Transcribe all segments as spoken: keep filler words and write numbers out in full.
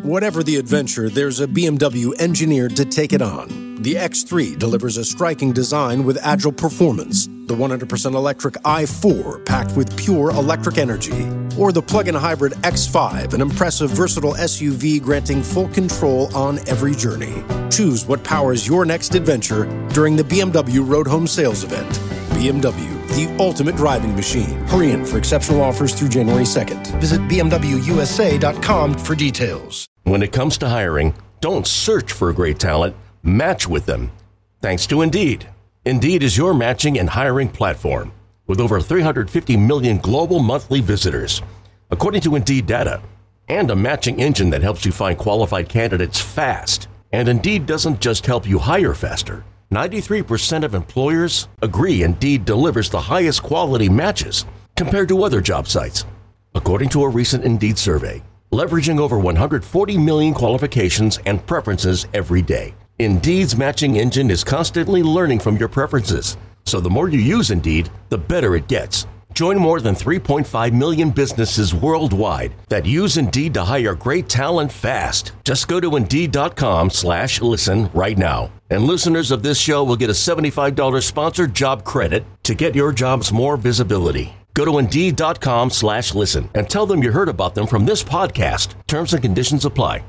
Whatever the adventure, there's a B M W engineered to take it on. The X three delivers a striking design with agile performance. The one hundred percent electric i four, packed with pure electric energy. Or the plug-in hybrid X five, an impressive, versatile S U V granting full control on every journey. Choose what powers your next adventure during the B M W Road Home Sales Event. B M W, the ultimate driving machine. Hurry in for exceptional offers through January second. Visit b m w u s a dot com for details. When it comes to hiring, don't search for great talent, match with them. Thanks to Indeed. Indeed is your matching and hiring platform with over three hundred fifty million global monthly visitors, according to Indeed data, and a matching engine that helps you find qualified candidates fast. And Indeed doesn't just help you hire faster. ninety-three percent of employers agree Indeed delivers the highest quality matches compared to other job sites, according to a recent Indeed survey, leveraging over one hundred forty million qualifications and preferences every day. Indeed's matching engine is constantly learning from your preferences, so the more you use Indeed, the better it gets. Join more than three point five million businesses worldwide that use Indeed to hire great talent fast. Just go to Indeed.com slash listen right now. And listeners of this show will get a seventy-five dollars sponsored job credit to get your jobs more visibility. Go to Indeed.com slash listen and tell them you heard about them from this podcast. Terms and conditions apply.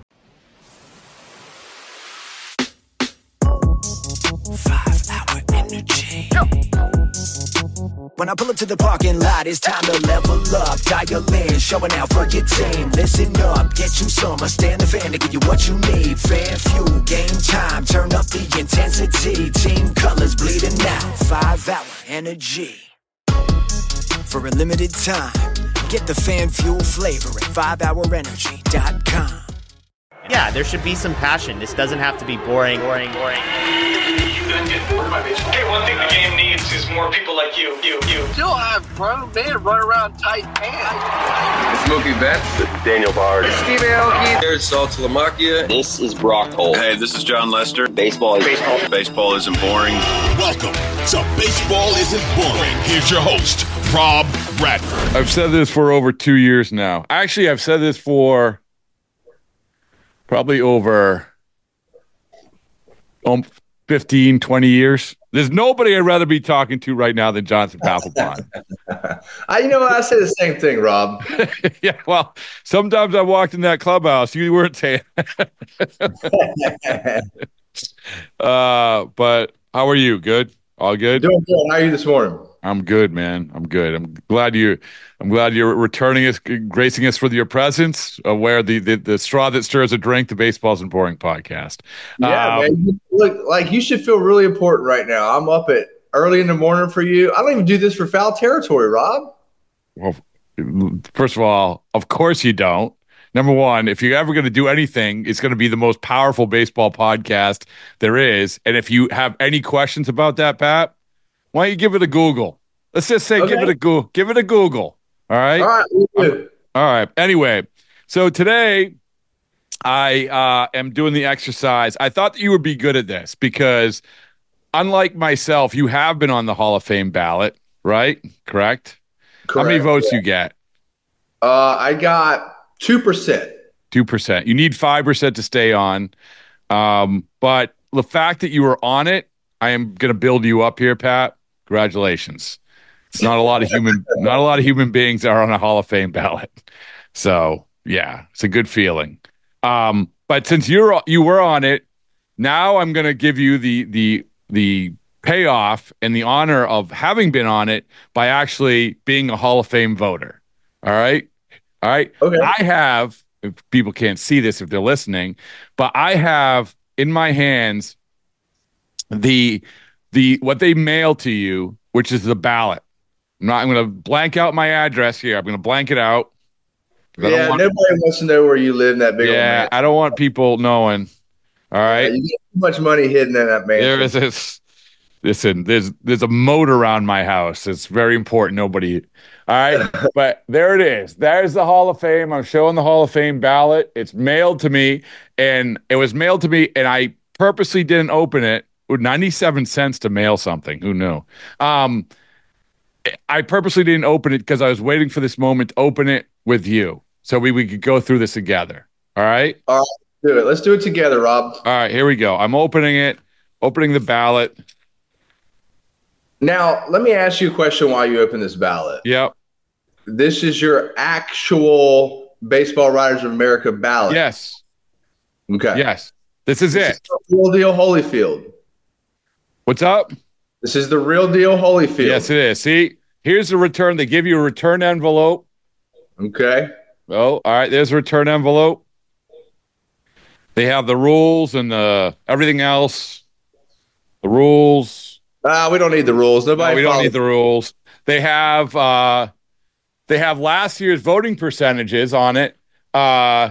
Five hour energy. When I pull up to the parking lot, it's time to level up. Dial in, showing out for your team. Listen up, get you some. I stand the fan to give you what you need. Fan fuel, game time. Turn up the intensity. Team colors bleeding out. Five hour energy. For a limited time, get the fan fuel flavor at five hour energy dot com. Yeah, there should be some passion. This doesn't have to be boring, boring, boring. Hey, one thing the game needs is more people like you, you, you. Still have grown men run around tight pants. It's Mookie Betts. This is Daniel Bard. It's Steve Aoki. There's Sal Talamacchia. This is Brock Holt. Hey, this is John Lester. Baseball is baseball. Baseball isn't boring. Welcome to Baseball Isn't Boring. Here's your host, Rob Bradford. I've said this for over two years now. Actually, I've said this for probably over um, fifteen, twenty years. There's nobody I'd rather be talking to right now than Jonathan Papelbon. I, you know what? I say the same thing, Rob. Yeah, well, sometimes I walked in that clubhouse. You weren't saying. uh, but how are you? Good? All good? Doing good. How are you this morning? I'm good, man. I'm good. I'm glad you. I'm glad you're returning us, gracing us with your presence. Uh, where the, the the straw that stirs a drink, the Baseball Isn't Boring podcast. Yeah, um, man. You look like you should feel really important right now. I'm up at early in the morning for you. I don't even do this for foul territory, Rob. Well, first of all, of course you don't. Number one, if you're ever going to do anything, it's going to be the most powerful baseball podcast there is. And if you have any questions about that, Pat, why don't you give it a Google? Let's just say okay. give it a Google. Give it a Google. All right. All right. We'll do. All right. Anyway, so today I uh, am doing the exercise. I thought that you would be good at this because, unlike myself, you have been on the Hall of Fame ballot, right? Correct. Correct. How many votes yeah. you get? Uh, I got two percent. Two percent. You need five percent to stay on. Um, but the fact that you were on it, I am going to build you up here, Pat. Congratulations. It's not a lot of human, not a lot of human beings are on a Hall of Fame ballot. So yeah, it's a good feeling. Um, but since you're you were on it, now I'm going to give you the the the payoff and the honor of having been on it by actually being a Hall of Fame voter. All right, all right. Okay. I have. If people can't see this if they're listening, but I have in my hands the the what they mail to you, which is the ballot. I'm not. I'm going to blank out my address here. I'm going to blank it out. Yeah, want, nobody wants to know where you live in that big. Yeah, I don't want people knowing. All right, yeah, you get too much money hidden in that mansion. There is this. Listen, there's there's a moat around my house. It's very important. Nobody. All right, but there it is. There's the Hall of Fame. I'm showing the Hall of Fame ballot. It's mailed to me, and it was mailed to me, and I purposely didn't open it. ninety-seven cents to mail something. Who knew? Um, I purposely didn't open it because I was waiting for this moment to open it with you, so we, we could go through this together. All right. All right. Do it. Let's do it together, Rob. All right. Here we go. I'm opening it. Opening the ballot. Now, let me ask you a question while you open this ballot. Yep. This is your actual Baseball Writers of America ballot. Yes. Okay. Yes. This is this it. Is the real deal Holyfield. What's up? This is the real deal Holyfield. Yes, it is. See, here's the return. They give you a return envelope. Okay. Oh, all right. There's a return envelope. They have the rules and the everything else. The rules. Uh, we don't need the rules. Nobody. No, we don't follows. need the rules. They have uh, they have last year's voting percentages on it. Uh,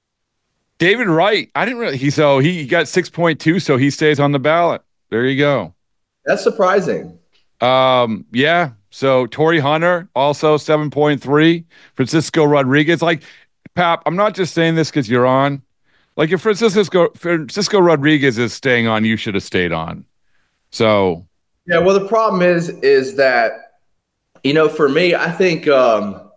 David Wright. I didn't really. He so he got six point two, so he stays on the ballot. There you go. That's surprising. Um, yeah. So Torrey Hunter also seven point three. Francisco Rodriguez. Like, Pap, I'm not just saying this because you're on. Like, if Francisco Francisco Rodriguez is staying on, you should have stayed on. So. Yeah, well, the problem is, is that, you know, for me, I think, um,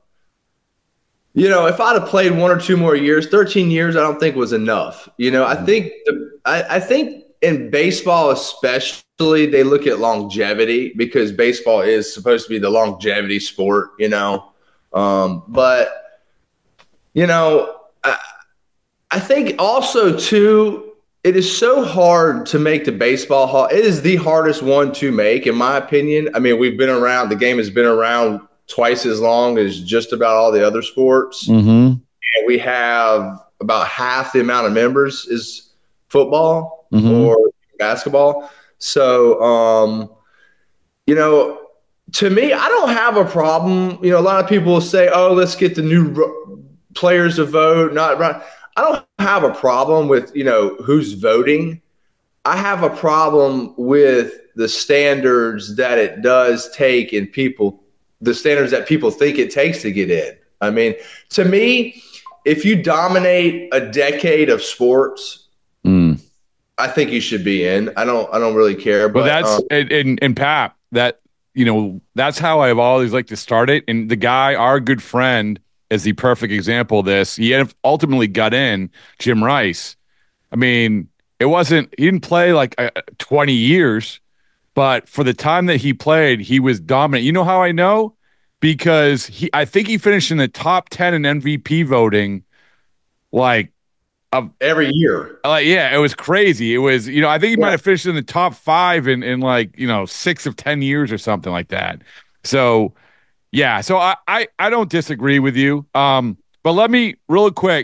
you know, if I'd have played one or two more years, thirteen years, I don't think was enough. You know, I think, the, I, I think in baseball especially, they look at longevity because baseball is supposed to be the longevity sport, you know. Um, but, you know, I, I think also, too, it is so hard to make the baseball hall. It is the hardest one to make, in my opinion. I mean, we've been around. The game has been around twice as long as just about all the other sports. Mm-hmm. And we have about half the amount of members is football mm-hmm. or basketball. So, um, you know, to me, I don't have a problem. You know, a lot of people will say, oh, let's get the new ro- players to vote. Not right. I don't have a problem with, you know, who's voting. I have a problem with the standards that it does take in people, the standards that people think it takes to get in. I mean, to me, if you dominate a decade of sports, mm. I think you should be in. I don't I don't really care. But, but that's um, and, and, and Pap, that, you know, that's how I've always liked to start it. And the guy, our good friend, is the perfect example of this. He ultimately got in, Jim Rice. I mean, it wasn't, he didn't play like uh, twenty years, but for the time that he played, he was dominant. You know how I know? Because he, I think he finished in the top ten in M V P voting, like, of every year. Like, yeah, it was crazy. It was, you know, I think he yeah. might have finished in the top five in, in like, you know, six of ten years or something like that. So, yeah, so I, I, I don't disagree with you. Um, but let me real quick.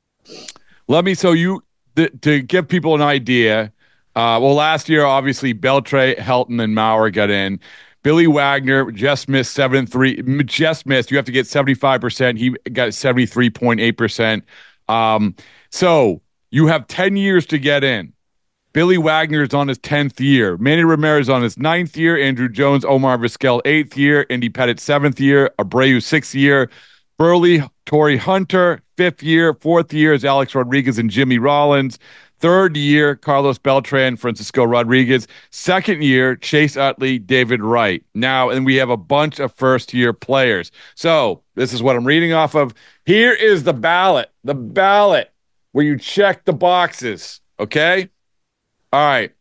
Let me so you th- to give people an idea. Uh, well, last year obviously Beltre, Helton, and Maurer got in. Billy Wagner just missed seven three. Just missed. You have to get seventy five percent. He got seventy three point eight percent. Um, so you have ten years to get in. Billy Wagner is on his tenth year. Manny Ramirez on his ninth year. Andrew Jones, Omar Vizquel, eighth year. Andy Pettit, seventh year. Abreu, sixth year. Burley, Torrey Hunter, fifth year. Fourth year is Alex Rodriguez and Jimmy Rollins. Third year, Carlos Beltran, Francisco Rodriguez. Second year, Chase Utley, David Wright. Now, and we have a bunch of first-year players. So this is what I'm reading off of. Here is the ballot. The ballot where you check the boxes, okay? All right.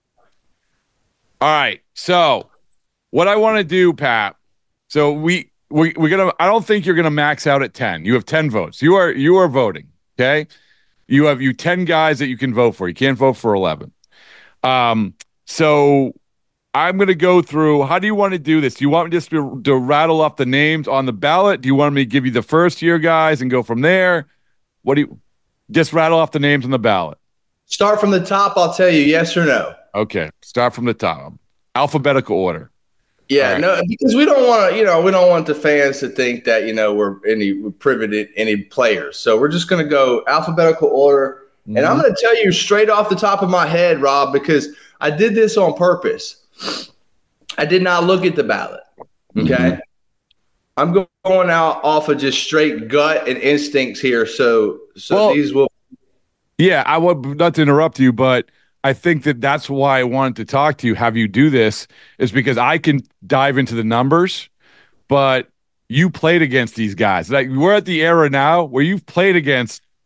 All right. So what I want to do, Pat, so we, we, we're going to, I don't think you're going to max out at ten. You have ten votes. You are, you are voting. Okay. You have you ten guys that you can vote for. You can't vote for eleven. Um, so I'm going to go through, how do you want to do this? Do you want me just to, to rattle off the names on the ballot? Do you want me to give you the first year guys and go from there? What do you, just rattle off the names on the ballot? Start from the top. I'll tell you yes or no. Okay. Start from the top. Alphabetical order. Yeah, right. no, because we don't want to, you know, we don't want the fans to think that, you know, we're any we're privy to any players. So we're just going to go alphabetical order. Mm-hmm. And I'm going to tell you straight off the top of my head, Rob, because I did this on purpose. I did not look at the ballot. Okay. Mm-hmm. I'm going out off of just straight gut and instincts here. So, so well, these will. Yeah, I would not to interrupt you, but I think that that's why I wanted to talk to you, have you do this, is because I can dive into the numbers, but you played against these guys. Like, we're at the era now where you've played against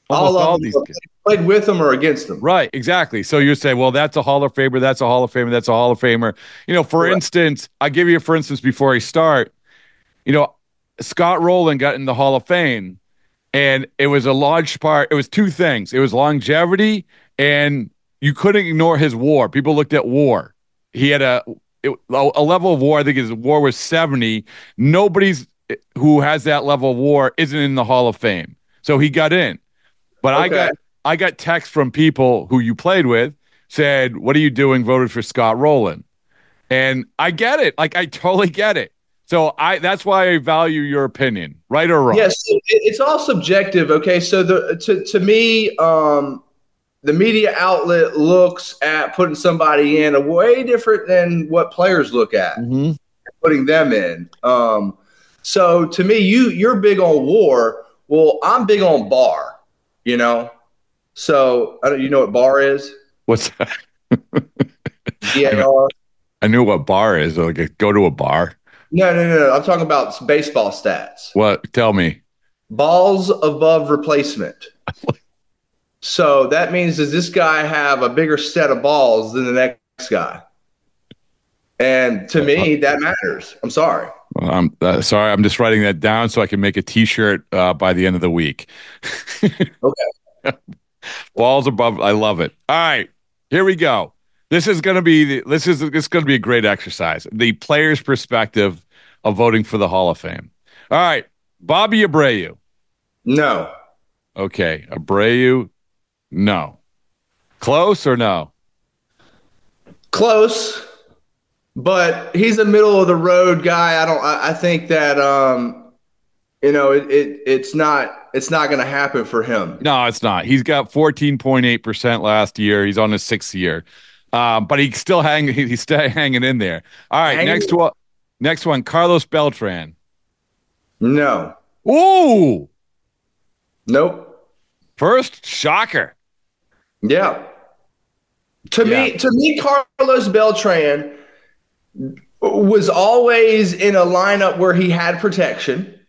Almost all all, of these them guys. played with them or against them. Right, exactly. So you say, well, that's a Hall of Famer, that's a Hall of Famer, that's a Hall of Famer. You know, for Correct. instance, I give you, for instance, before I start, you know, Scott Rowland got in the Hall of Fame, and it was a large part. It was two things. It was longevity, and you couldn't ignore his WAR. People looked at WAR. He had a it, a level of WAR. I think his WAR was seventy. Nobody's who has that level of WAR isn't in the Hall of Fame. So he got in. But Okay. I got I got texts from people who you played with said, "What are you doing? Voted for Scott Rowland." And I get it. Like I totally get it. So I that's why I value your opinion, right or wrong. Yes, it, it's all subjective. Okay, so the to to me, um, the media outlet looks at putting somebody in a way different than what players look at Mm-hmm. putting them in. Um, so to me, you you're big on WAR. Well, I'm big on bar. You know, so I don't. You know what bar is? What's that? B A R. I knew what bar is. Like go to a bar. No, no, no, no. I'm talking about baseball stats. What? Tell me. Balls above replacement. So that means, does this guy have a bigger set of balls than the next guy? And to me, that matters. I'm sorry. Well, I'm uh, sorry. I'm just writing that down so I can make a T-shirt uh, by the end of the week. Okay. Balls above. I love it. All right, here we go. This is going to be the, this is this is going to be a great exercise. The player's perspective of voting for the Hall of Fame. All right, Bobby Abreu. No. Okay, Abreu. No. Close or no? Close, but he's a middle of the road guy. I don't. I, I think that um, you know, it, it it's not it's not going to happen for him. No, it's not. He's got fourteen point eight percent last year. He's on his sixth year. Um, but he's still hanging. He's still hanging in there. All right, Hanging. next one. Next one, Carlos Beltran. No. Ooh, Nope. first shocker. Yeah. To Yeah. me, to me, Carlos Beltran was always in a lineup where he had protection.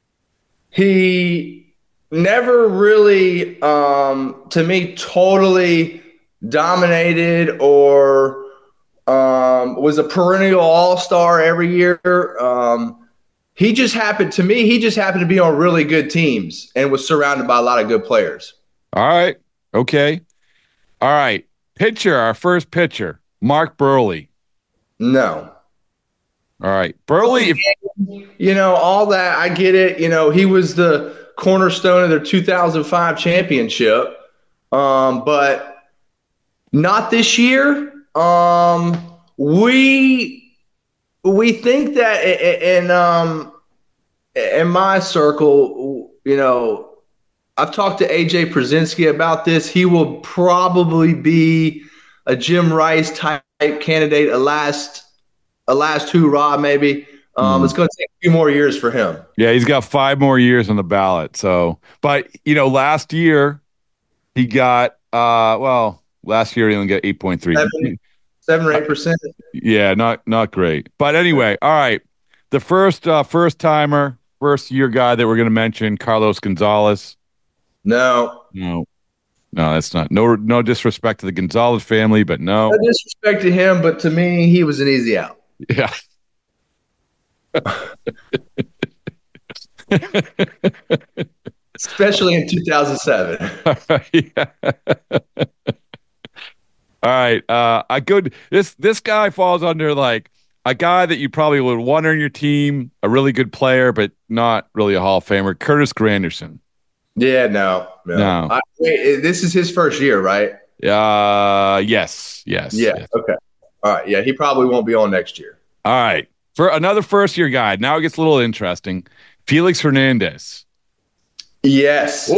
He never really, um, to me, totally dominated or um, was a perennial all-star every year. Um, he just happened to me. He just happened to be on really good teams and was surrounded by a lot of good players. All right. Okay. All right. Pitcher, our first pitcher, Mark Burley. No. All right. Burley, if, You know, all that, I get it. You know, he was the cornerstone of their two thousand five championship, um, but not this year. Um, we we think that in um, in my circle, you know, I've talked to A J Przinsky about this. He will probably be a Jim Rice type candidate, a last a last hoorah maybe. Um, Mm. It's going to take a few more years for him. yeah, he's got five more years on the ballot. So, but you know, last year he got uh, well, last year he only got eight point three. Seven, seven or eight percent. Yeah, not not great. But anyway, all right. The first uh, first timer, first year guy that we're going to mention, Carlos Gonzalez. No. No, no, that's not. No, no disrespect to the Gonzalez family, but no. No disrespect to him, but to me, he was an easy out. Yeah. Especially in two thousand seven. Yeah. All right. Uh, I could. This this guy falls under like a guy that you probably would want on your team, a really good player, but not really a Hall of Famer. Curtis Granderson. Yeah, no. No. No. I, wait, this is his first year, right? Uh, yes, yes. Yeah. yes. Okay. All right. Yeah, he probably won't be on next year. All right. For another first year guy, now it gets a little interesting. Felix Hernandez. Yes.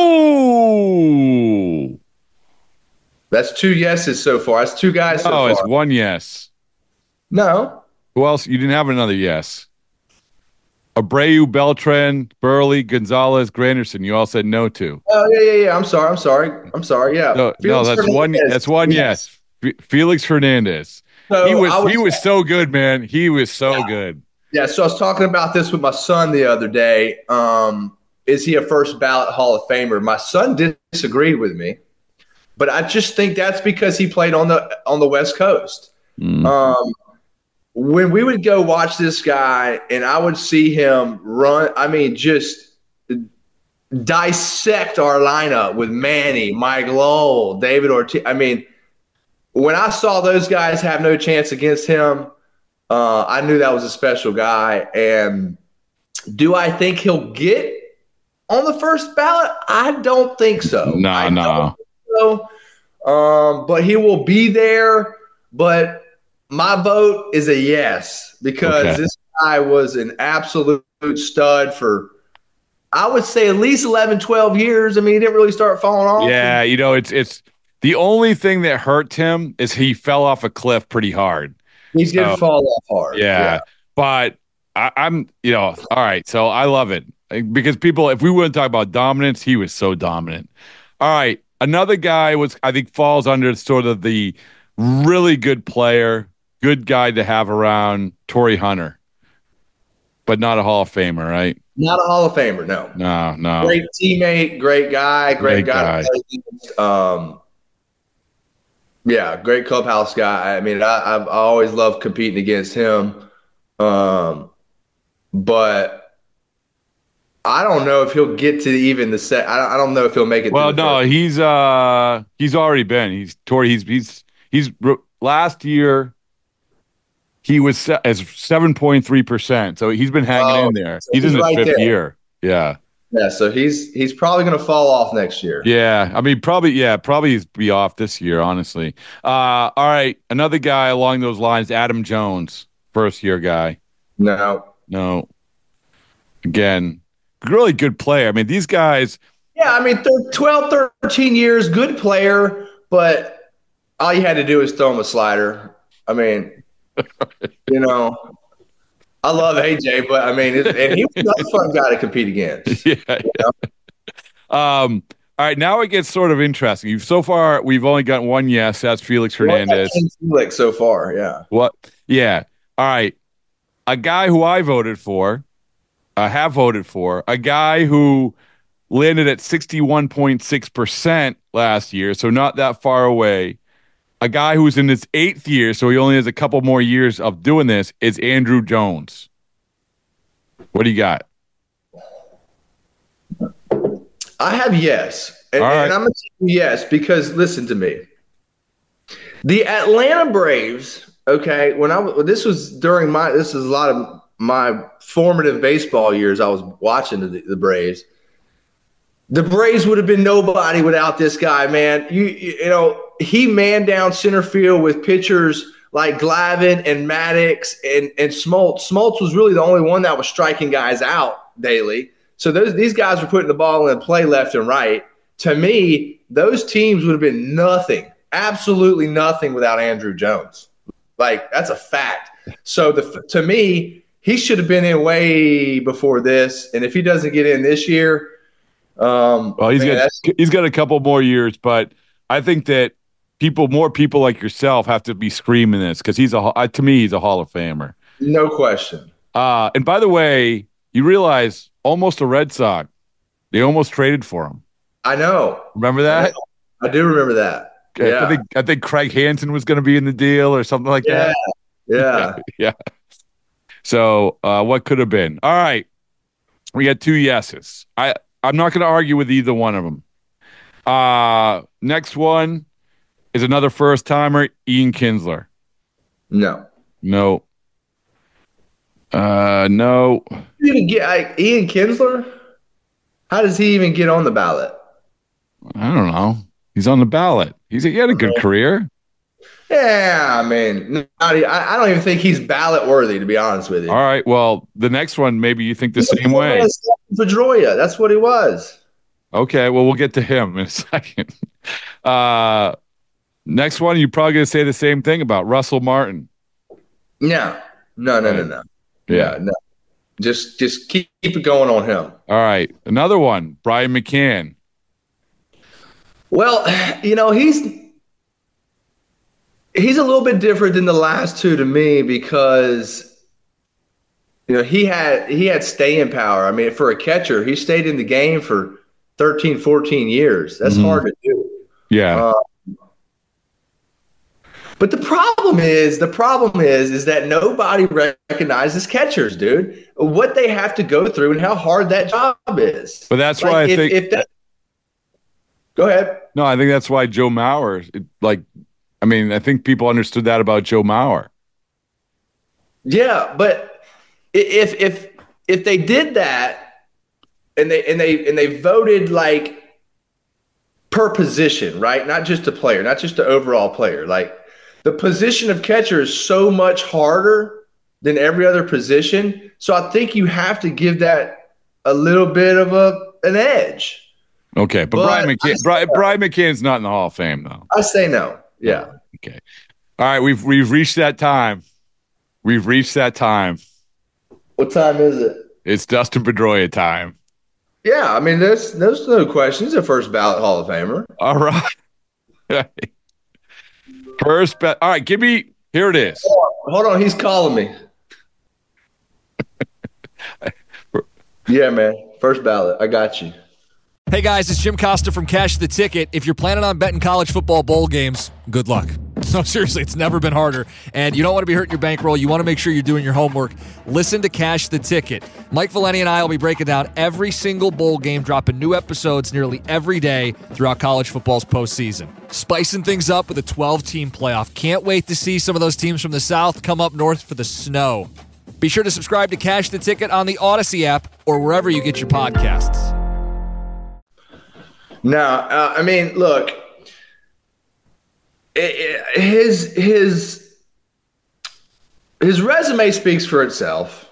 Oh, That's two yeses so far. That's two guys so oh, far. it's one yes. No. Who else? You didn't have another yes. Abreu, Beltran, Burley, Gonzalez, Granderson. You all said no to. Oh, yeah, yeah, yeah. I'm sorry. I'm sorry. I'm sorry. Yeah. No, no, Felix that's one. Hernandez. That's one yes. F- Felix Hernandez. So he was, I he was so good, man. He was so Yeah. good. Yeah, so I was talking about this with my son the other day. Um, is he a first ballot Hall of Famer? My son disagreed with me, but I just think that's because he played on the on the West Coast. Mm. Um, when we would go watch this guy, and I would see him run, I mean, just dissect our lineup with Manny, Mike Lowell, David Ortiz. I mean, when I saw those guys have no chance against him, uh, I knew that was a special guy. And do I think he'll get on the first ballot? I don't think so. No, I no. So. Um, but he will be there. But my vote is a yes because okay. this guy was an absolute stud for – I would say at least eleven, twelve years. I mean, he didn't really start falling off. Yeah, you know, it's it's the only thing that hurt him is he fell off a cliff pretty hard. He so, did fall off hard. Yeah, yeah. But I, I'm, you know, all right. So I love it because people, if we wouldn't talk about dominance, he was so dominant. All right, another guy was I think falls under sort of the really good player, good guy to have around, Torrey Hunter, but not a Hall of Famer, right? Not a Hall of Famer, no. No, no. Great teammate, great guy, great, great guy. guy. Um, yeah, great clubhouse guy. I mean, I, I've always loved competing against him. Um, but I don't know if he'll get to even the set. I, I don't know if he'll make it. Well, no, first. he's uh, he's already been. He's Torrey. He's he's he's last year. He was as seven point three percent, so he's been hanging oh, in there. So he's, he's in his right fifth there. year. Yeah. Yeah, so he's he's probably going to fall off next year. Yeah, I mean, probably, yeah, probably be off this year, honestly. Uh, all right, another guy along those lines, Adam Jones, first-year guy. No. No. Again, really good player. I mean, these guys. Yeah, I mean, twelve, thirteen years, good player, but all you had to do was throw him a slider. I mean – you know, I love A J, but I mean, it, and he was another fun guy to compete against. Yeah. You know? Um. All right, now it gets sort of interesting. You've so far we've only got one yes. That's Felix Hernandez. Felix so far, yeah. What? Yeah. All right. A guy who I voted for, I have voted for, a guy who landed at sixty-one point six percent last year, so not that far away. A guy who's in his eighth year, so he only has a couple more years of doing this, is Andrew Jones. What do you got? I have yes. And, right. and I'm going to say yes because listen to me. The Atlanta Braves, okay, when I this was during my this is a lot of my formative baseball years. I was watching the, the Braves. The Braves would have been nobody without this guy, man. You you, you know. He manned down center field with pitchers like Glavine and Maddox and, and Smoltz. Smoltz was really the only one that was striking guys out daily. So those these guys were putting the ball in play left and right. To me, those teams would have been nothing, absolutely nothing without Andrew Jones. Like, that's a fact. So the, to me, he should have been in way before this. And if he doesn't get in this year, um, well, he's man, got he's got a couple more years, but I think that people, more people like yourself, have to be screaming this because he's a to me he's a Hall of Famer, no question. Uh, and by the way, you realize almost a Red Sox, they almost traded for him. I know. Remember that? I, I do remember that. Yeah. I think I think Craig Hansen was going to be in the deal or something like yeah. that. Yeah, yeah. So uh, what could have been? All right, we got two yeses. I I'm not going to argue with either one of them. Uh, next one is another first timer, Ian Kinsler. No. No. Uh, no. You even get like, Ian Kinsler? How does he even get on the ballot? I don't know. He's on the ballot. He's he had a good career. Yeah, I mean, not, I, I don't even think he's ballot worthy, to be honest with you. All right. Well, the next one, maybe you think the same way. Pedroia, that's what he was. Okay. Well, we'll get to him in a second. Uh, next one, you're probably going to say the same thing about Russell Martin. No, no, no, no, no. Yeah, no. Just, just keep, keep it going on him. All right. Another one, Brian McCann. Well, you know, he's he's a little bit different than the last two to me because you know, he had he had staying power. I mean, for a catcher, he stayed in the game for thirteen, fourteen years. That's mm-hmm. hard to do. Yeah. Uh, but the problem is, the problem is, is that nobody recognizes catchers, dude. What they have to go through and how hard that job is. But that's like why I if, think. If that, go ahead. No, I think that's why Joe Mauer. It, like, I mean, I think people understood that about Joe Mauer. Yeah, but if if if they did that, and they and they and they voted like per position, right? Not just a player, not just the overall player, like. The position of catcher is so much harder than every other position. So I think you have to give that a little bit of a an edge. Okay, but, but Brian McCann, Brian, Brian McCann's not in the Hall of Fame, though. I say no. Yeah. Okay. All right, we've we've reached that time. We've reached that time. What time is it? It's Dustin Pedroia time. Yeah, I mean, there's there's no question. He's a first ballot Hall of Famer. All right. First bet. All right, give me. Here it is. Hold on, hold on. He's calling me. Yeah, man. First ballot. I got you. Hey, guys, it's Jim Costa from Cash the Ticket. If you're planning on betting college football bowl games, good luck. No, seriously, it's never been harder. And you don't want to be hurting your bankroll. You want to make sure you're doing your homework. Listen to Cash the Ticket. Mike Valeni and I will be breaking down every single bowl game, dropping new episodes nearly every day throughout college football's postseason. Spicing things up with a twelve-team playoff. Can't wait to see some of those teams from the South come up north for the snow. Be sure to subscribe to Cash the Ticket on the Odyssey app or wherever you get your podcasts. No, uh, I mean, look, it, it, his his his resume speaks for itself,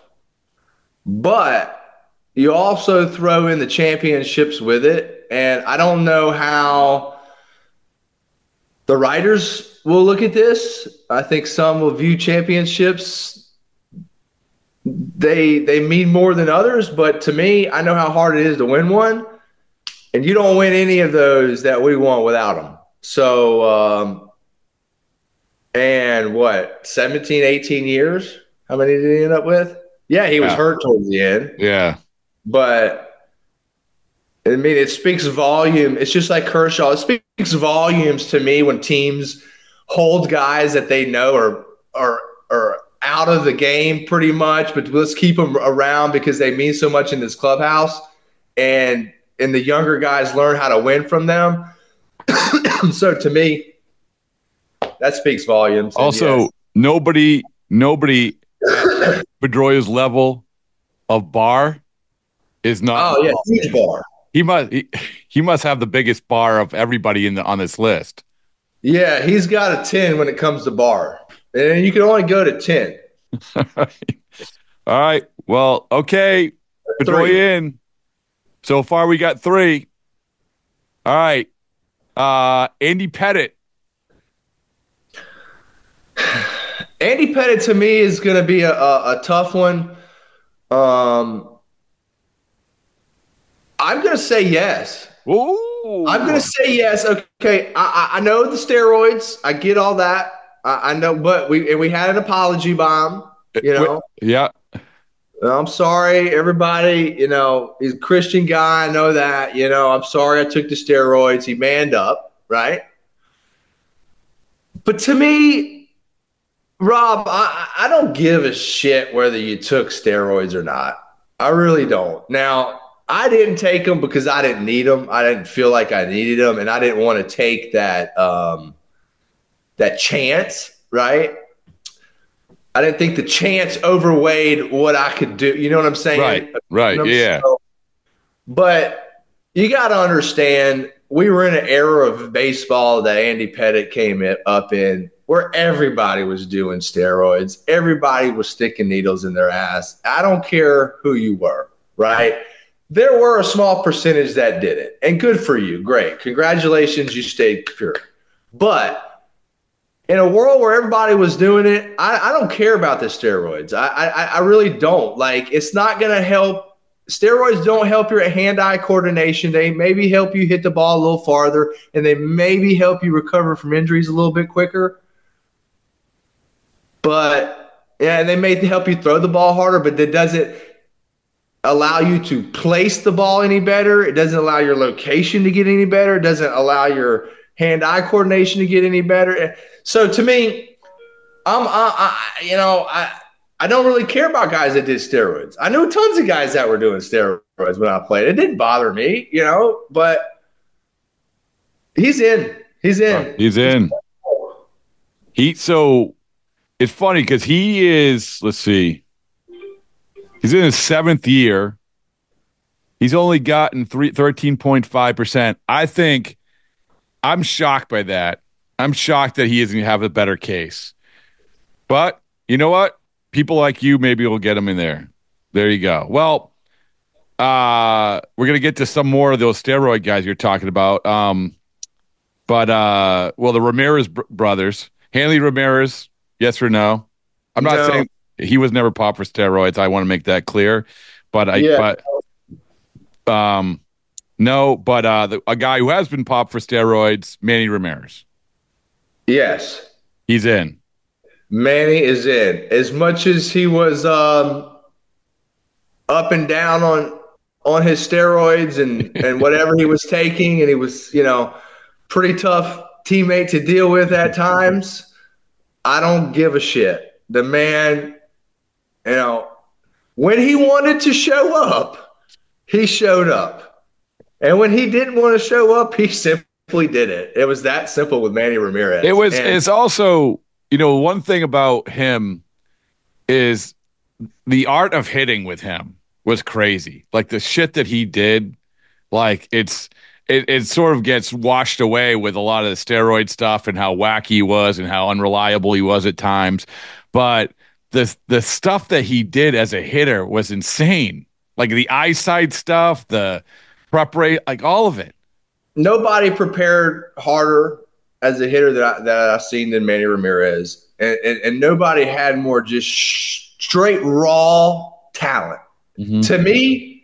but you also throw in the championships with it, and I don't know how the writers will look at this. I think some will view championships, they they mean more than others, but to me, I know how hard it is to win one. And you don't win any of those that we want without them. So, um, and what, seventeen, eighteen years? How many did he end up with? Yeah, he was yeah. hurt towards the end. Yeah. But, I mean, it speaks volume. It's just like Kershaw. It speaks volumes to me when teams hold guys that they know are, are, are out of the game pretty much, but let's keep them around because they mean so much in this clubhouse. And and the younger guys learn how to win from them. So to me, that speaks volumes. Also, yes. nobody, nobody at Pedroia's level of bar is not. Oh yeah, huge bar. He must, he, he must have the biggest bar of everybody in the on this list. Yeah, he's got a ten when it comes to bar, and you can only go to ten. All right. Well, okay, Pedroia in. So far, we got three. All right. Uh, Andy Pettitte. Andy Pettitte, to me, is going to be a, a, a tough one. Um, I'm going to say yes. Ooh. I'm going to say yes. Okay, I, I know the steroids. I get all that. I, I know, but we and we had an apology bomb, you know. Yeah. I'm sorry, everybody. You know, he's a Christian guy. I know that. You know, I'm sorry I took the steroids. He manned up, right? But to me, Rob, I, I don't give a shit whether you took steroids or not. I really don't. Now, I didn't take them because I didn't need them. I didn't feel like I needed them, and I didn't want to take that um, that chance, right? I didn't think the chance overweighed what I could do. You know what I'm saying? Right, right, you know yeah. So, but you got to understand, we were in an era of baseball that Andy Pettitte came in, up in where everybody was doing steroids. Everybody was sticking needles in their ass. I don't care who you were, right? There were a small percentage that did it, and good for you. Great. Congratulations, you stayed pure. But in a world where everybody was doing it, I, I don't care about the steroids. I, I, I really don't. Like, it's not going to help. Steroids don't help your hand-eye coordination. They maybe help you hit the ball a little farther, and they maybe help you recover from injuries a little bit quicker. But Yeah, and they may help you throw the ball harder, but that doesn't allow you to place the ball any better. It doesn't allow your location to get any better. It doesn't allow your hand-eye coordination to get any better. So to me, I'm, I, I, you know, I, I don't really care about guys that did steroids. I knew tons of guys that were doing steroids when I played. It didn't bother me, you know, but he's in. He's in. He's in. He so it's funny because he is. Let's see. He's in his seventh year. He's only gotten three, thirteen point five percent. I think I'm shocked by that. I'm shocked that he isn't going to have a better case. But you know what? People like you maybe will get him in there. There you go. Well, uh, we're going to get to some more of those steroid guys you're talking about. Um, but, uh, well, the Ramirez br- brothers, Hanley Ramirez, yes or no? I'm not No. saying he was never popped for steroids. I want to make that clear. But I, Yeah. but, um, no, but uh, the, a guy who has been popped for steroids, Manny Ramirez. Yes. He's in. Manny is in. As much as he was um, up and down on on his steroids and, and whatever he was taking, and he was, you know, pretty tough teammate to deal with at times, I don't give a shit. The man, you know, when he wanted to show up, he showed up. And when he didn't want to show up, he simply did it. It was that simple with Manny Ramirez. It was. And It's also, you know, one thing about him is the art of hitting with him was crazy. Like the shit that he did, like it's it, it sort of gets washed away with a lot of the steroid stuff and how wacky he was and how unreliable he was at times. But the the stuff that he did as a hitter was insane. Like the eyesight stuff, the prep rate, like all of it. Nobody prepared harder as a hitter that, I, that I've seen than Manny Ramirez. And, and, and nobody had more just sh- straight raw talent. Mm-hmm. To me,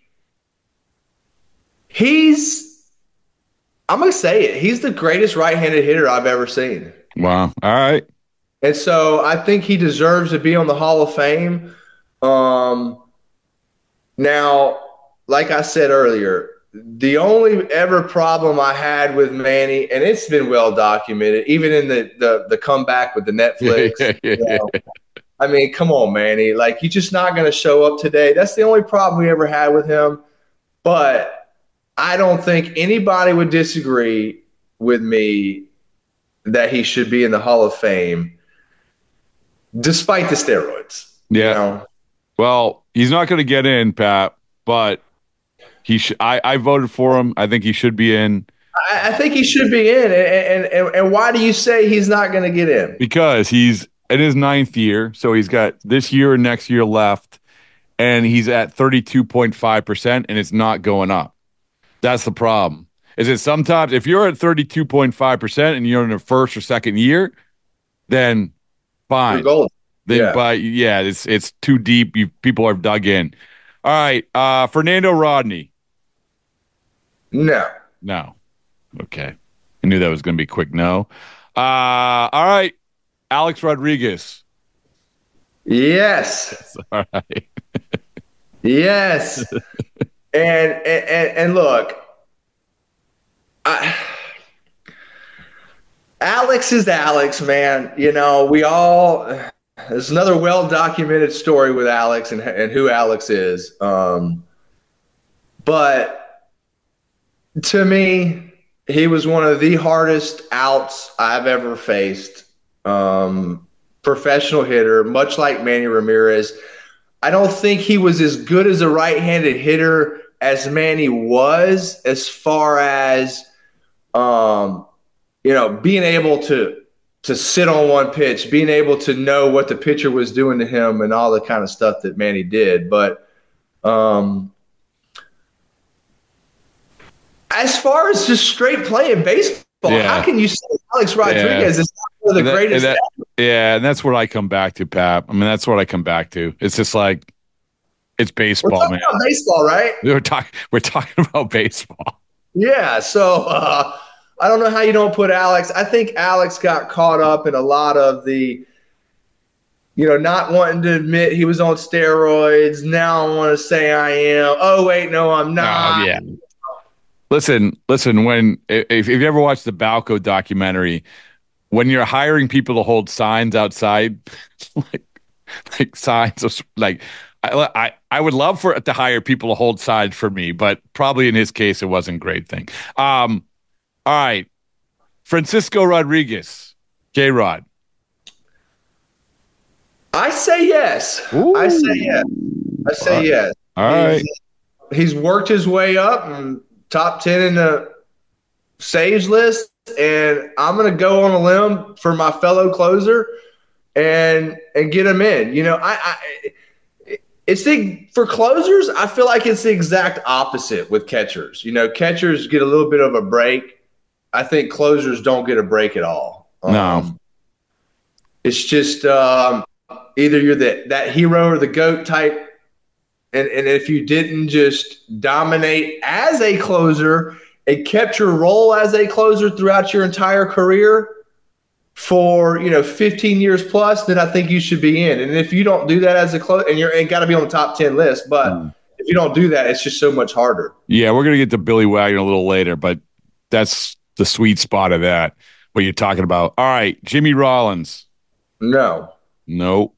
he's, I'm going to say it, he's the greatest right-handed hitter I've ever seen. Wow. All right. And so I think he deserves to be on the Hall of Fame. Um, now, like I said earlier, the only ever problem I had with Manny, and it's been well documented, even in the the, the comeback with the Netflix. You know, I mean, come on, Manny. Like, you're just not going to show up today. That's the only problem we ever had with him. But I don't think anybody would disagree with me that he should be in the Hall of Fame, despite the steroids. Yeah. You know? Well, he's not going to get in, Pat, but he sh- I, I voted for him. I think he should be in. I, I think he should be in. And, and, and why do you say he's not going to get in? Because he's in his ninth year, so he's got this year and next year left, and he's at thirty-two point five percent, and it's not going up. That's the problem. Is it sometimes if you're at thirty-two point five percent and you're in the first or second year, then fine. You're golden. Then, Yeah. but yeah, it's it's too deep. You, people are dug in. All right, uh, Fernando Rodney. No. No. Okay. I knew that was going to be a quick no. Uh, all right, Alex Rodriguez. Yes. All right. Yes. and, and and look, I, Alex is Alex, man. You know, we all. There's another well-documented story with Alex and and who Alex is. Um, but to me, he was one of the hardest outs I've ever faced. Um, professional hitter, much like Manny Ramirez. I don't think he was as good as a right-handed hitter as Manny was, as far as um, you know, being able to to sit on one pitch, being able to know what the pitcher was doing to him, and all the kind of stuff that Manny did. But um, as far as just straight playing baseball, Yeah. how can you say Alex Rodriguez Yeah. is not one of the And that- greatest? and that- ever? yeah, and that's what I come back to, Pat. I mean, that's what I come back to. It's just like it's We're baseball, talking man. about baseball, right? We're talking. We're talking about baseball. Yeah, so uh, I don't know how you don't put Alex. I think Alex got caught up in a lot of the you know, not wanting to admit he was on steroids. Now I want to say I am. Oh, wait, no, I'm not. Oh, yeah. Listen, listen, when if, if you've ever watched the Balco documentary, when you're hiring people to hold signs outside, like, like signs of like, I, I, I would love for to hire people to hold signs for me, but probably in his case, it wasn't a great thing. Um, all right. Francisco Rodriguez, J-Rod. I say yes. Ooh. I say yes. I say all right. yes. All right. He's, he's worked his way up and top ten in the saves list, and I'm going to go on a limb for my fellow closer and and get him in. You know, I, I it's the for closers, I feel like it's the exact opposite with catchers. You know, catchers get a little bit of a break. I think closers don't get a break at all. No. Um, it's just um, either you're the, that hero or the GOAT type, and, and if you didn't just dominate as a closer and kept your role as a closer throughout your entire career for, you know, fifteen years plus, then I think you should be in. And if you don't do that as a closer, and you're and got to be on the top ten list, but mm. if you don't do that, it's just so much harder. Yeah, we're going to get to Billy Wagner a little later, but that's the sweet spot of that, what you're talking about. All right, Jimmy Rollins. No. Nope.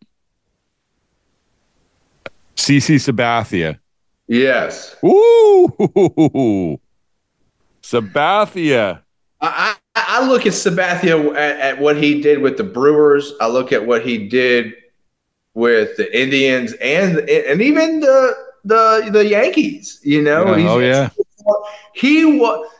CeCe Sabathia. Yes. Ooh. Sabathia. I, I, I look at Sabathia at, at what he did with the Brewers. I look at what he did with the Indians and and even the the the Yankees. You know. Yeah. Oh yeah. He was.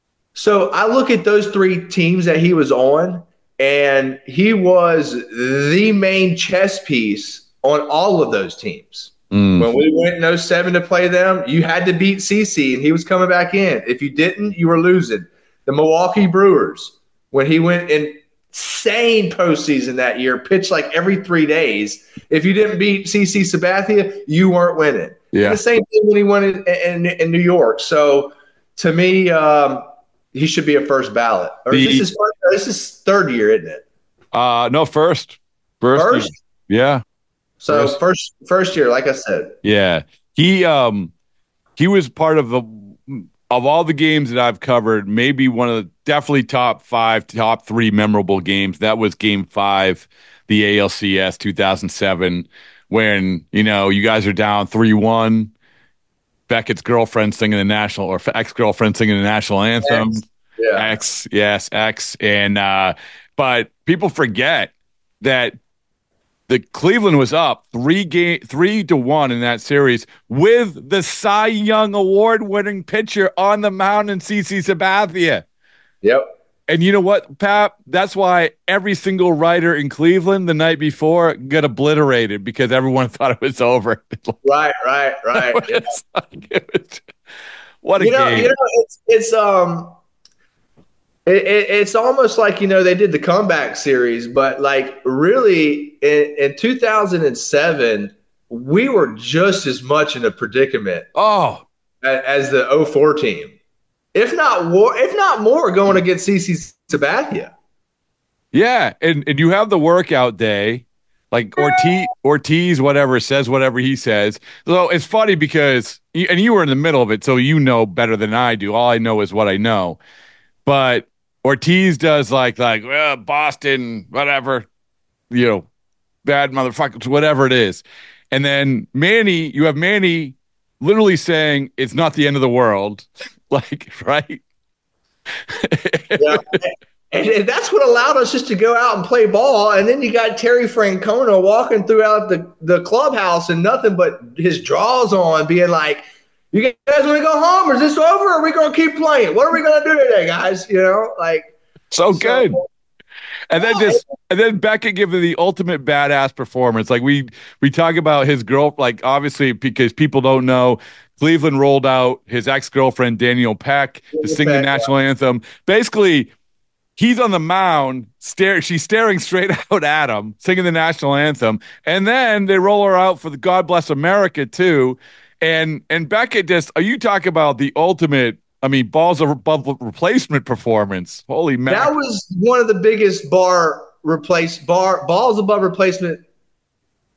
So I look at those three teams that he was on, and he was the main chess piece on all of those teams. Mm. When we went in oh seven to play them, you had to beat CeCe, and he was coming back in. If you didn't, you were losing. The Milwaukee Brewers, when he went insane postseason that year, pitched like every three days. If you didn't beat CeCe Sabathia, you weren't winning. Yeah. And the same thing when he won in, in, in New York. So to me, um, he should be a first ballot. Or is the, this his first, this is third year, isn't it? Uh, no, first. First? First? Yeah. So first. first first year, like I said. Yeah. He um he was part of the of all the games that I've covered, maybe one of the definitely top five, top three memorable games. That was game five, the A L C S two thousand seven, when, you know, you guys are down three one. Beckett's girlfriend singing the national, or ex-girlfriend singing the national anthem. X, yeah. X, yes, X. And, uh, but people forget that the Cleveland was up three game, three to one in that series with the Cy Young award-winning pitcher on the mound in CeCe Sabathia. Yep. And you know what, Pat? That's why every single writer in Cleveland the night before got obliterated, because everyone thought it was over. Right, right, right. Yeah. Like, it was, what a you know, game! You know, it's it's um, it, it, it's almost like, you know, they did the comeback series, but like really in, in two thousand seven, we were just as much in a predicament. Oh, as, as the oh four team. If not more, if not more, going against CeCe Sabathia. Yeah, and, and you have the workout day, like Ortiz, Ortiz, whatever, says whatever he says. So it's funny because, and you were in the middle of it, so you know better than I do. All I know is what I know. But Ortiz does like, like well, Boston, whatever, you know, bad motherfuckers, whatever it is. And then Manny, you have Manny literally saying it's not the end of the world. Like, right? Yeah. And, and that's what allowed us just to go out and play ball. And then you got Terry Francona walking throughout the, the clubhouse and nothing but his draws on, being like, you guys want to go home? Or is this over? Or are we going to keep playing? What are we going to do today, guys? You know, like. So, so good. And then just and then Beckett giving the ultimate badass performance. Like we we talk about his girl, like obviously because people don't know, Cleveland rolled out his ex-girlfriend Danielle Peck to sing the national anthem. Basically, he's on the mound, stare she's staring straight out at him, singing the national anthem, and then they roll her out for the God Bless America too. And and Beckett just, are you talking about the ultimate? I mean, balls above replacement performance. Holy man. That was one of the biggest bar replace bar balls above replacement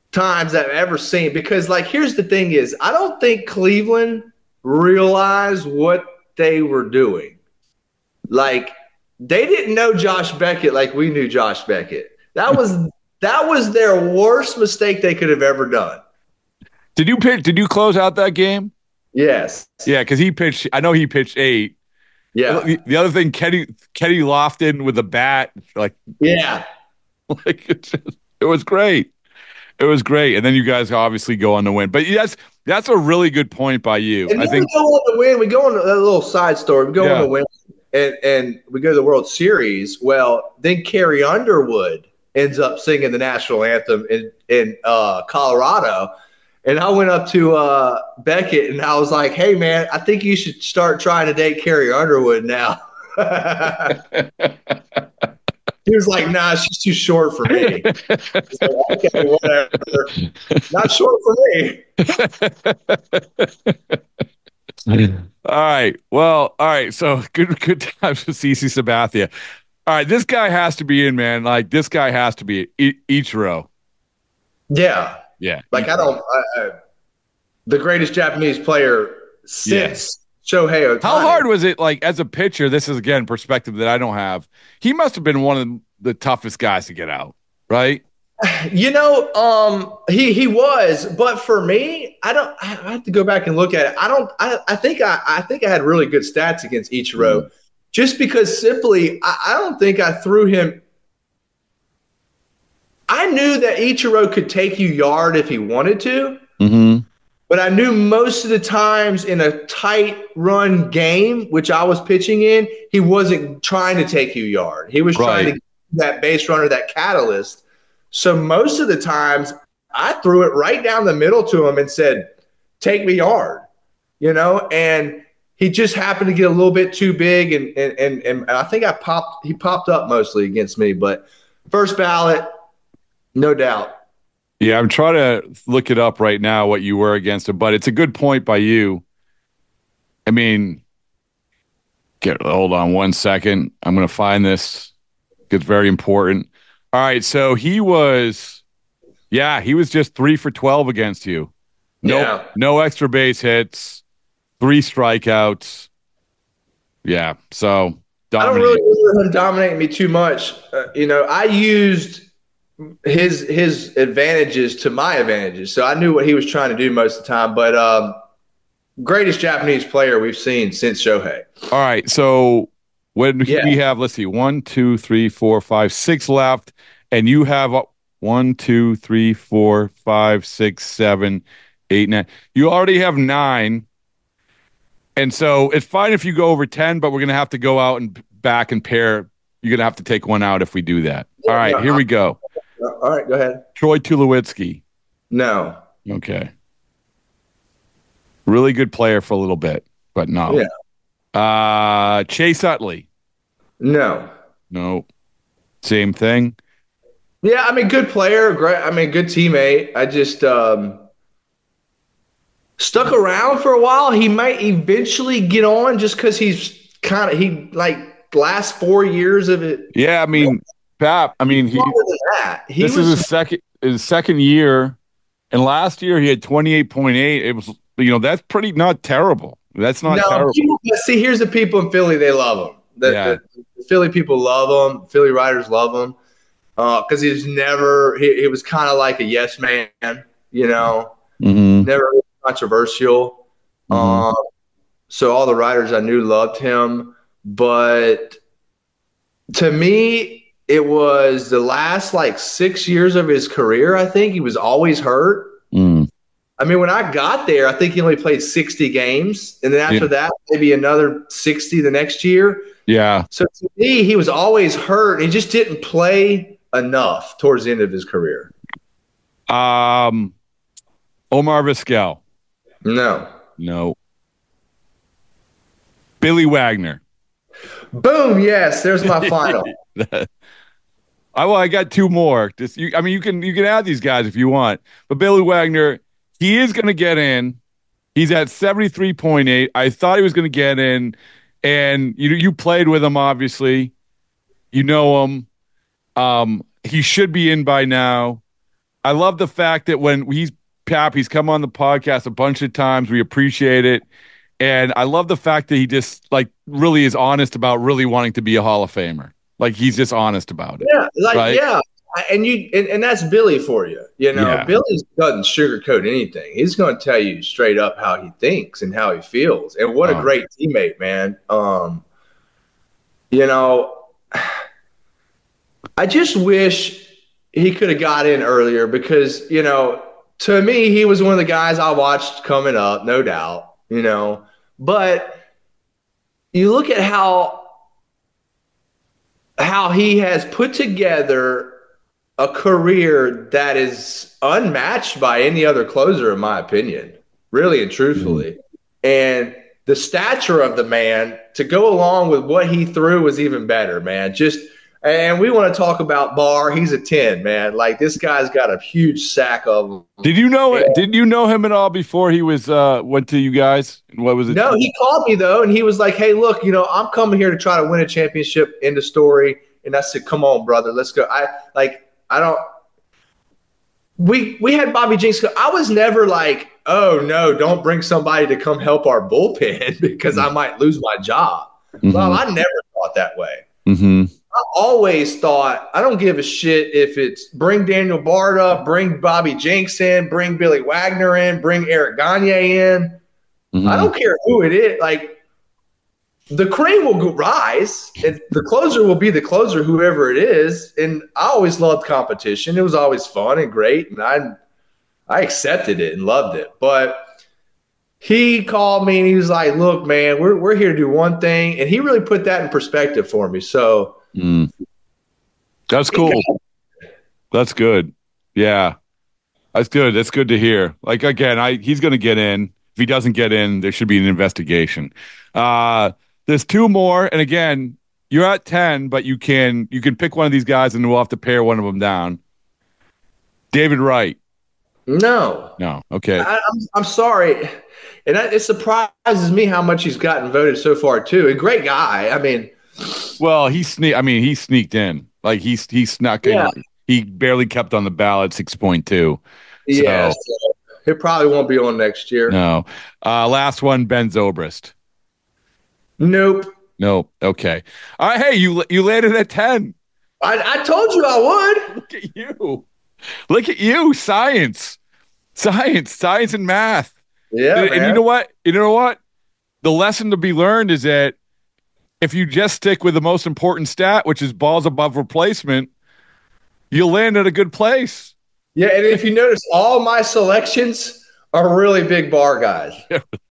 times I've ever seen. Because, like, here's the thing is, I don't think Cleveland realized what they were doing. Like, they didn't know Josh Beckett like we knew Josh Beckett. That was that was their worst mistake they could have ever done. Did you pitch? Did you close out that game? Yes. Yeah, because he pitched. I know he pitched eight. Yeah. The, the other thing, Kenny Kenny Lofton with a bat, like yeah, like it, just, it was great. It was great, and then you guys obviously go on to win. But yes, that's a really good point by you. And I then think we go on to win. We go on a little side story. We go Yeah. on to win, and and we go to the World Series. Well, then Carrie Underwood ends up singing the national anthem in in uh, Colorado. And I went up to uh, Beckett and I was like, "Hey, man, I think you should start trying to date Carrie Underwood now." He was like, "Nah, she's too short for me." Like, okay, whatever. Not short for me. All right. Well, all right. So good, good times with CeCe Sabathia. All right, this guy has to be in, man. Like this guy has to be I- Ichiro. Yeah. Yeah. Like I don't, I, I, the greatest Japanese player since Shohei Ohtani. How hard was it, like, as a pitcher? This is, again, perspective that I don't have. He must have been one of the toughest guys to get out, right? You know, um, he he was, but for me, I don't. I have to go back and look at it. I don't. I, I think I, I think I had really good stats against Ichiro, mm-hmm. just because simply I, I don't think I threw him. I knew that Ichiro could take you yard if he wanted to, mm-hmm. but I knew most of the times in a tight run game, which I was pitching in, he wasn't trying to take you yard. He was right. trying to get that base runner, that catalyst. So most of the times I threw it right down the middle to him and said, take me yard, you know, and he just happened to get a little bit too big. And, and, and, and I think I popped, he popped up mostly against me, but first ballot, no doubt. Yeah, I'm trying to look it up right now, what you were against him, but it's a good point by you. I mean, get hold on one second. I'm going to find this. It's very important. All right, so he was, yeah, he was just three for twelve against you. No, yeah. no extra base hits, three strikeouts. Yeah, so dominating. I don't really remember him dominating me too much. Uh, you know, I used his his advantages to my advantages, so I knew what he was trying to do most of the time. But um, greatest Japanese player we've seen since Shohei. All right, so when yeah. we have, let's see, one, two, three, four, five, six left, and you have one, two, three, four, five, six, seven, eight, nine. You already have nine, and so it's fine if you go over ten, but we're going to have to go out and back and pair. You're going to have to take one out if we do that. Yeah, All right, no, here I'm, we go. All right, go ahead. Troy Tulowitzki. No. Okay. Really good player for a little bit, but no. Yeah. Uh, Chase Utley. No. No. Same thing. Yeah, I mean, good player. Great. I mean, good teammate. I just um, stuck around for a while. He might eventually get on just because he's kind of he like last four years of it. Yeah, I mean, Pap. I mean, he. That. he this was, is his second his second year, and last year he had twenty-eight point eight. It was, you know, that's pretty not terrible. That's not no, terrible. People, see, here's the people in Philly. They love him. The, yeah. the, the Philly people love him. Philly writers love him because uh, he's never. He, he was kind of like a yes man, you know, mm-hmm. never really controversial. Mm-hmm. Um, so all the writers I knew loved him, but to me, it was the last like six years of his career. I think he was always hurt. Mm. I mean, when I got there, I think he only played sixty games. And then after yeah. that, maybe another sixty the next year. Yeah. So to me, he was always hurt. He just didn't play enough towards the end of his career. Um, Omar Vizquel. No. No. Billy Wagner. Boom. Yes. There's my final. I, well, I got two more. Just, you, I mean, you can you can add these guys if you want. But Billy Wagner, he is going to get in. He's at seventy-three point eight. I thought he was going to get in. And you you played with him, obviously. You know him. Um, he should be in by now. I love the fact that when he's Pap, he's come on the podcast a bunch of times. We appreciate it. And I love the fact that he just like really is honest about really wanting to be a Hall of Famer. Like he's just honest about it. Yeah, like right? yeah. And you and, and that's Billy for you. You know, Yeah. Billy doesn't sugarcoat anything. He's going to tell you straight up how he thinks and how he feels. And what a Oh. great teammate, man. Um, you know, I just wish he could have got in earlier because, you know, to me, he was one of the guys I watched coming up, no doubt, you know. But you look at how how he has put together a career that is unmatched by any other closer, in my opinion, really and truthfully. Mm-hmm. And the stature of the man to go along with what he threw was even better, man. Just and we want to talk about Barr. He's a ten, man. Like this guy's got a huge sack of them. Did you know? And, did you know him at all before he was uh, went to you guys? And what was it? No, he called me though, and he was like, "Hey, look, you know, I'm coming here to try to win a championship." End of story. And I said, "Come on, brother, let's go." I like. I don't. We we had Bobby Jenks. I was never like, oh no, don't bring somebody to come help our bullpen because I might lose my job. Mm-hmm. Well, I never thought that way. Mm-hmm. I always thought I don't give a shit if it's bring Daniel Bard up, bring Bobby Jenks in, bring Billy Wagner in, bring Eric Gagne in. Mm-hmm. I don't care who it is. Like the cream will go rise, and the closer will be the closer, whoever it is. And I always loved competition. It was always fun and great, and I I accepted it and loved it. But he called me and he was like, "Look, man, we're we're here to do one thing," and he really put that in perspective for me. So mm. That's cool. That's good. Yeah, that's good. That's good to hear. Like again, I he's going to get in. If he doesn't get in, there should be an investigation. Uh, There's two more, and again, you're at ten, but you can you can pick one of these guys, and we'll have to pare one of them down. David Wright. No, no, okay. I, I'm I'm sorry, and I, it surprises me how much he's gotten voted so far too. A great guy. I mean, well, he sneak. I mean, he sneaked in. Like he's he snuck in. Yeah. He barely kept on the ballot six point two. Yeah, so he probably won't be on next year. No. Uh, last one, Ben Zobrist. Nope. Nope. Okay. All right. Hey, you you landed at ten. I, I told you I would. Look at you. Look at you. Science. Science. Science and math. Yeah. And, and you know what? You know what? The lesson to be learned is that if you just stick with the most important stat, which is balls above replacement, you'll land at a good place. Yeah, and if you notice, all my selections are really big bar guys.